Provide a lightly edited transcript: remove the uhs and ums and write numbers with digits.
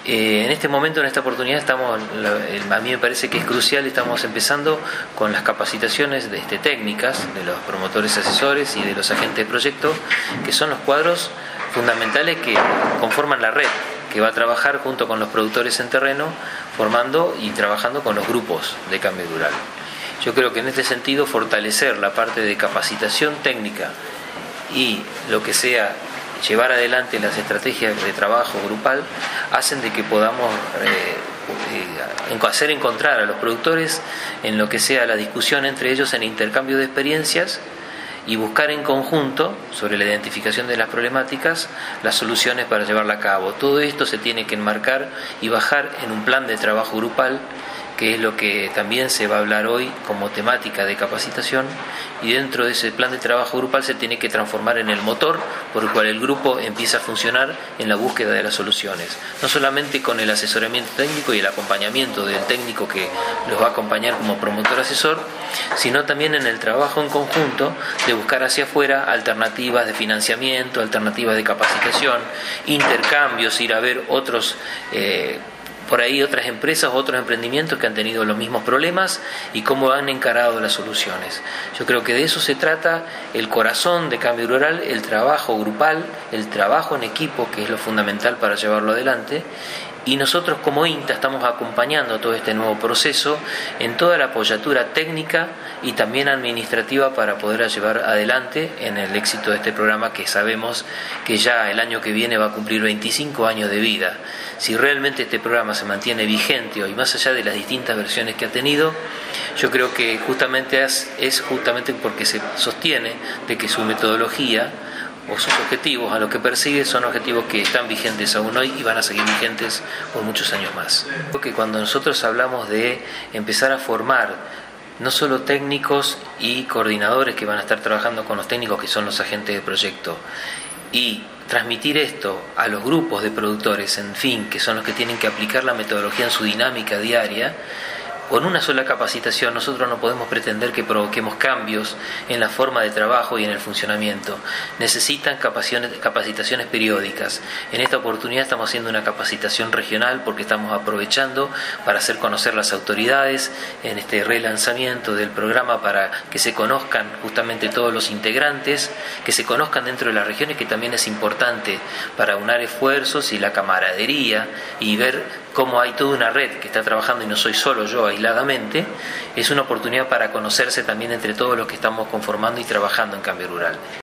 En este momento, en esta oportunidad, a mí me parece que es crucial, estamos empezando con las capacitaciones técnicas de los promotores asesores y de los agentes de proyecto, que son los cuadros fundamentales que conforman la red, que va a trabajar junto con los productores en terreno, formando y trabajando con los grupos de cambio rural. Yo creo que en este sentido fortalecer la parte de capacitación técnica y lo que sea llevar adelante las estrategias de trabajo grupal hacen de que podamos hacer encontrar a los productores en lo que sea la discusión entre ellos, en intercambio de experiencias, y buscar en conjunto, sobre la identificación de las problemáticas, las soluciones para llevarla a cabo. Todo esto se tiene que enmarcar y bajar en un plan de trabajo grupal, que es lo que también se va a hablar hoy como temática de capacitación, y dentro de ese plan de trabajo grupal se tiene que transformar en el motor por el cual el grupo empieza a funcionar en la búsqueda de las soluciones, no solamente con el asesoramiento técnico y el acompañamiento del técnico que los va a acompañar como promotor asesor, sino también en el trabajo en conjunto de buscar hacia afuera alternativas de financiamiento, alternativas de capacitación, intercambios, ir a ver otras empresas o otros emprendimientos que han tenido los mismos problemas y cómo han encarado las soluciones. Yo creo que de eso se trata el corazón de Cambio Rural, el trabajo grupal, el trabajo en equipo, que es lo fundamental para llevarlo adelante. Y nosotros como INTA estamos acompañando todo este nuevo proceso en toda la apoyatura técnica y también administrativa para poder llevar adelante en el éxito de este programa, que sabemos que ya el año que viene va a cumplir 25 años de vida. Si realmente este programa se mantiene vigente hoy, más allá de las distintas versiones que ha tenido, yo creo que justamente es justamente porque se sostiene de que su metodología o sus objetivos a los que persigue son objetivos que están vigentes aún hoy y van a seguir vigentes por muchos años más. Creo que cuando nosotros hablamos de empezar a formar no solo técnicos y coordinadores que van a estar trabajando con los técnicos, que son los agentes de proyecto, y transmitir esto a los grupos de productores, en fin, que son los que tienen que aplicar la metodología en su dinámica diaria, con una sola capacitación nosotros no podemos pretender que provoquemos cambios en la forma de trabajo y en el funcionamiento. Necesitan capacitaciones periódicas. En esta oportunidad estamos haciendo una capacitación regional porque estamos aprovechando para hacer conocer las autoridades en este relanzamiento del programa, para que se conozcan justamente todos los integrantes, que se conozcan dentro de las regiones, que también es importante para unar esfuerzos y la camaradería y ver cómo hay toda una red que está trabajando y no soy solo yo aisladamente. Es una oportunidad para conocerse también entre todos los que estamos conformando y trabajando en Cambio Rural.